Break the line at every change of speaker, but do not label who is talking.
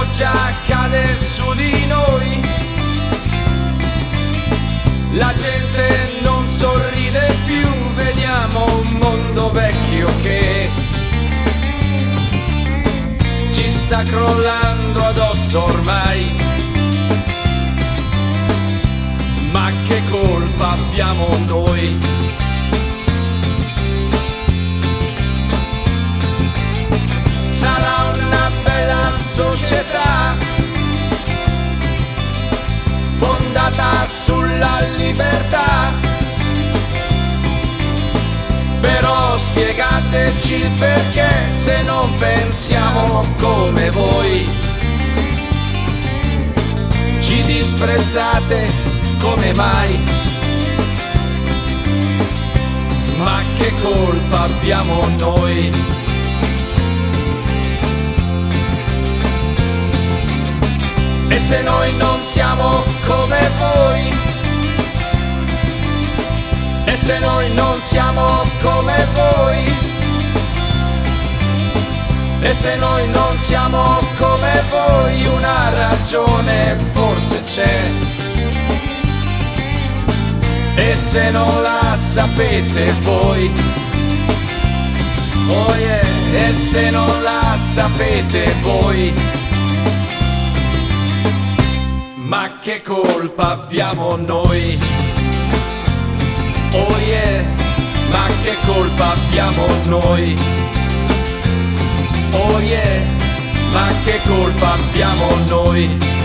pioggia cade su di noi, la gente non sorride più, vediamo un mondo vecchio che ci sta crollando addosso ormai. Ma che colpa abbiamo noi? Sarà una bella società fondata sulla libertà, però spiegateci perché, se non pensiamo come voi, ci disprezzate come mai? Ma che colpa abbiamo noi? E se noi non siamo come voi? E se noi non siamo come voi? E se noi non siamo come voi? Una ragione forse c'è. E se non la sapete voi, oh yeah, e se non la sapete voi, ma che colpa abbiamo noi? Oh yeah, ma che colpa abbiamo noi? Oh yeah, ma che colpa abbiamo noi?